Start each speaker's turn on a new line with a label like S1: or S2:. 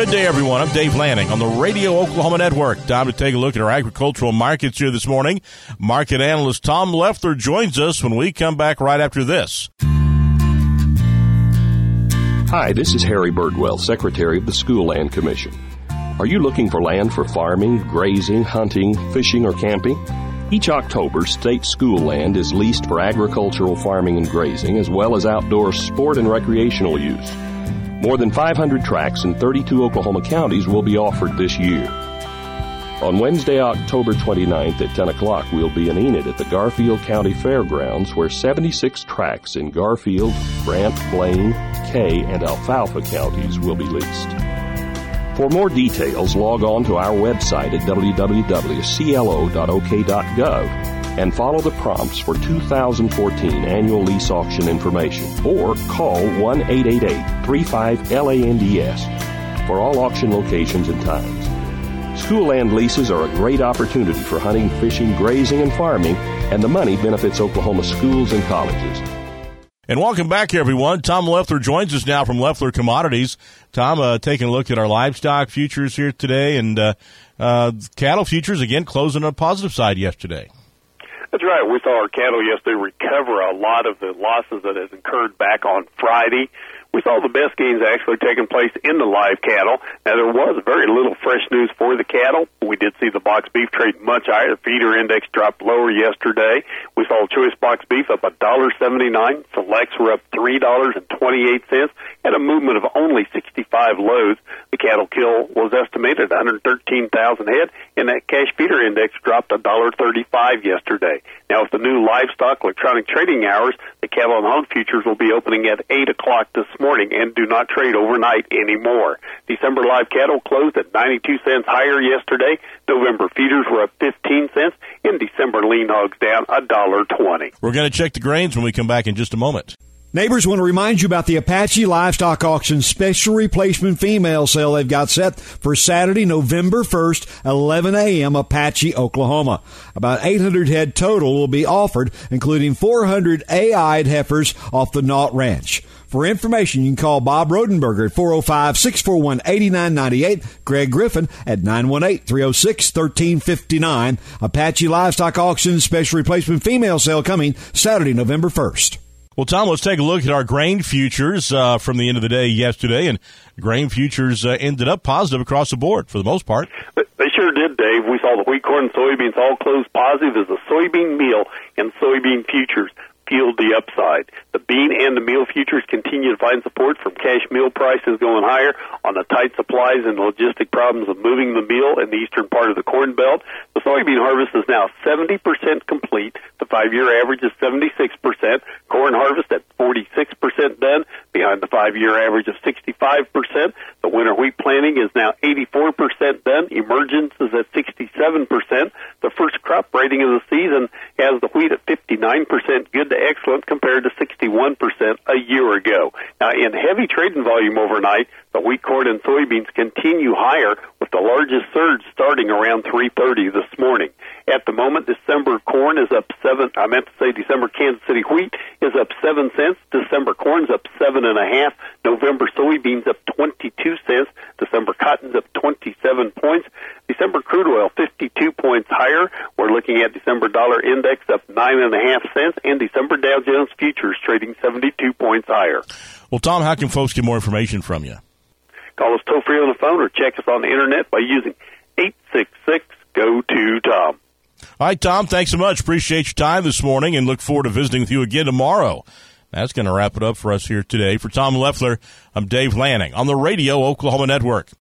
S1: Good day, everyone. I'm Dave Lanning on the Radio Oklahoma Network. Time to take a look at our agricultural markets here this morning. Market analyst Tom Leffler joins us when we come back right after this.
S2: Hi, this is Harry Birdwell, Secretary of the School Land Commission. Are you looking for land for farming, grazing, hunting, fishing, or camping? Each October, state school land is leased for agricultural farming and grazing, as well as outdoor sport and recreational use. More than 500 tracts in 32 Oklahoma counties will be offered this year. On Wednesday, October 29th at 10 o'clock, we'll be in Enid at the Garfield County Fairgrounds, where 76 tracts in Garfield, Grant, Blaine, Kay, and Alfalfa counties will be leased. For more details, log on to our website at www.clo.ok.gov and follow the prompts for 2014 annual lease auction information, or call 1-888-35-LANDS for all auction locations and times. School land leases are a great opportunity for hunting, fishing, grazing, and farming, and the money benefits Oklahoma schools and colleges.
S1: And welcome back, everyone. Tom Leffler joins us now from Leffler Commodities. Tom, taking a look at our livestock futures here today, and cattle futures, again, closing on a positive side yesterday.
S3: That's right. We saw our cattle yesterday recover a lot of the losses that has incurred back on Friday. We saw the best gains actually taking place in the live cattle. Now, there was very little fresh news for the cattle. We did see the box beef trade much higher. The feeder index dropped lower yesterday. We saw choice box beef up $1.79. Selects were up $3.28. Had a movement of only 65 loads. The cattle kill was estimated at 113,000 head, and that cash feeder index dropped $1.35 yesterday. Now, with the new livestock electronic trading hours, the cattle and hog futures will be opening at 8 o'clock this morning and do not trade overnight anymore. December live cattle closed at 92 cents higher yesterday. November feeders were up 15 cents, and December lean hogs down $1.20.
S1: We're going to check the grains when we come back in just a moment.
S4: Neighbors, want to remind you about the Apache Livestock Auction special replacement female sale they've got set for Saturday, November 1st, 11 a.m., Apache, Oklahoma. About 800 head total will be offered, including 400 A-eyed heifers off the Naut Ranch. For information, you can call Bob Rodenberger at 405-641-8998, Greg Griffin at 918-306-1359. Apache Livestock Auction special replacement female sale coming Saturday, November 1st.
S1: Well, Tom, let's take a look at our grain futures from the end of the day yesterday, and grain futures ended up positive across the board for the most part.
S3: They sure did, Dave. We saw the wheat, corn, and soybeans all close positive as the soybean meal and soybean futures fueled the upside. The bean and the meal futures continue to find support from cash meal prices going higher on the tight supplies and logistic problems of moving the meal in the eastern part of the Corn Belt. The soybean harvest is now 70% complete. The 5-year average is 76%. Corn harvest at 46% done, behind the 5-year average of 65%. The winter wheat planting is now 84% done. Emergence is at 67%. The first crop rating of the season has the wheat at 59% good to excellent compared to 61% a year ago. Now, in heavy trading volume overnight, the wheat, corn, and soybeans continue higher, with the largest surge starting around 3:30 this morning. At the moment, December corn is up December Kansas City wheat is up 7 cents. December corn's up 7.5. November soybeans up 22 cents. December cotton's up 27 points. December crude oil 52 points higher. We're looking at December dollar index up 9.5 cents, and December Dow Jones futures trading 72 points higher.
S1: Well, Tom, how can folks get more information from you?
S3: Call us toll-free on the phone or check us on the internet by using 866-GO-TO-TOM.
S1: All right, Tom, thanks so much. Appreciate your time this morning and look forward to visiting with you again tomorrow. That's going to wrap it up for us here today. For Tom Leffler, I'm Dave Lanning on the Radio Oklahoma Network.